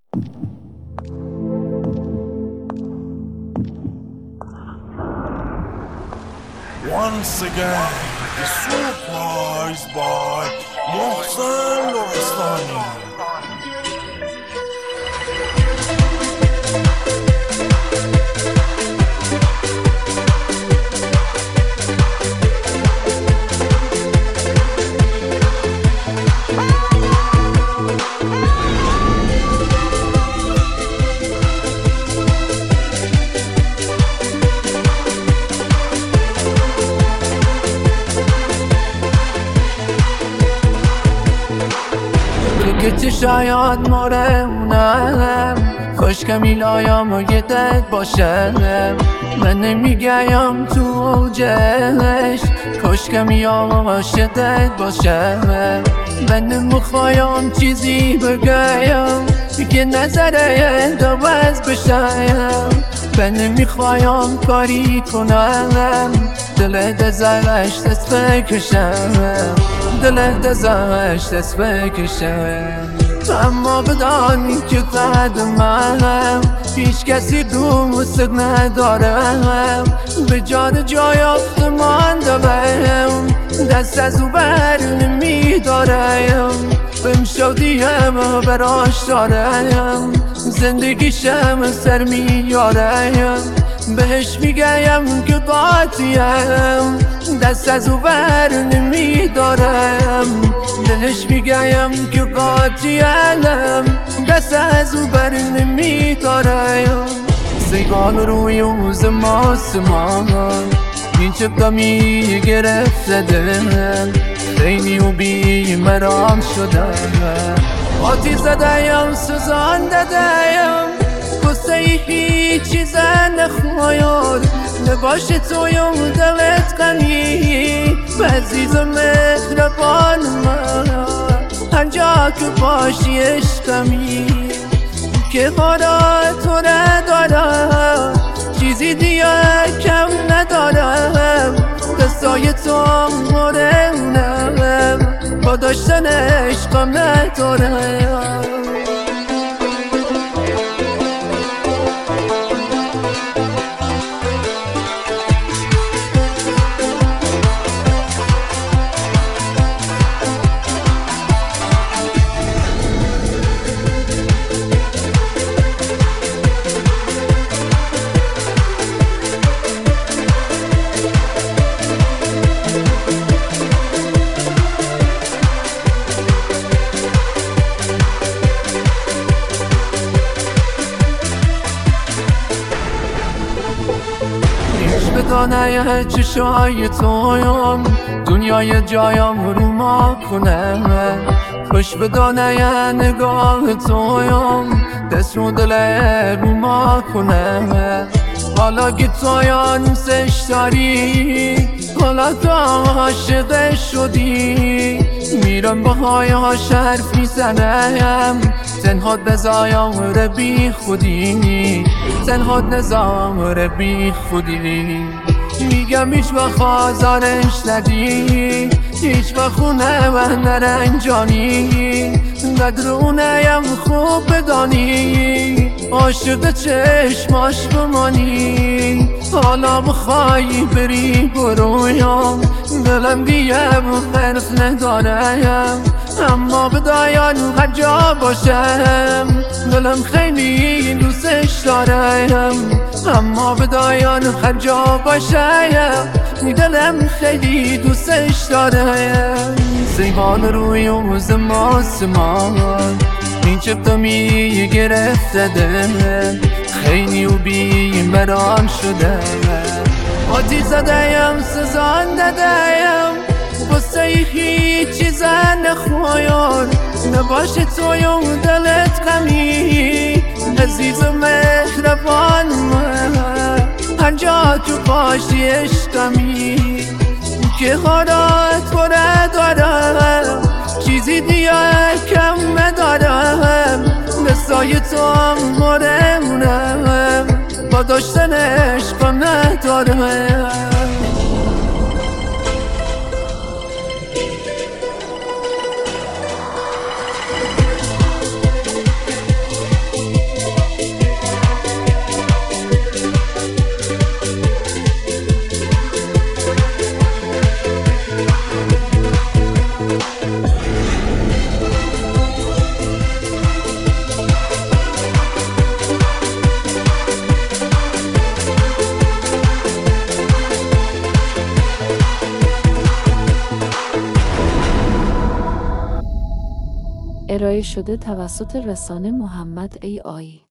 Once again, the surprise by Mohsen Lorestani. که شاید مارمونم خوش که میلایم و یه دد باشم من نمیگیم تو اوجش خوش که میام و شدت باشم من نمیخوایم چیزی بگیم که نظره دوز بشم من نمیخوایم کاری کنم دل دزش دست بکشم دل دزش دست بکشم اما بدانی که قدمم هیچ کسی دوست ندارم به جان جای آفتمان بهم دست از او بر نمیدارم بهم شادیم براش دارم زندگیشم سر میارم بهش میگم که قاطیم دست از او بر نمیدارم بهش میگم که قاطیم دست از او بر نمیدارم سیگان روی اوز ماسمان این چه قمی گرفته دلم خیلی و بی مرام شدم آتی زدهیم سوزان دادهیم قصه هیچی زن نخواید نباش تویم دلت غمی عزیز و مهربان من هر جا که باشی عشقمی که خدا تو ندارم چیزی دیگه کم ندارم دستای تو مورنم با داشتن عشقم ندارم بدانه چشای تویم دنیای جایم رو ما کنم خوش بدانه نگاه تویم دست رو دل رو ما کنم حالا که تویان سش داری حالا تو عاشق شدی میرم با هایاش حرف میزنم تنهات بزایم رو بی خودی تنهات نظام رو بی خودی میگم هیچ وقت آزارش ندی هیچ وقت خونه من نرنجانی قدرونه‌یم خوب بدانی عاشق چشماش بمانی حالا بخوایی بری برویم دلم دیگه حرف ندارم اما بدایم هر جا باشم دلم خیلی دوستش دارم اما بدایم هر جا باشم دلم خیلی دوستش دارم سیگان روی اوز ماسمان این چه قمی گرفته دلم خیلی و بی مرام شده آتی زدهیم سزان دادهیم قصه هیچی زن نخواید نباش تویم دلت غمی عزیز و مهربان من هر جا تو باشی عشقمی که خدا تو ندارم چیزی دیگه کم ندارم دستای تو مورمونم با داشتن عشقم ندارم ارائه شده توسط رسانه محمد ای آی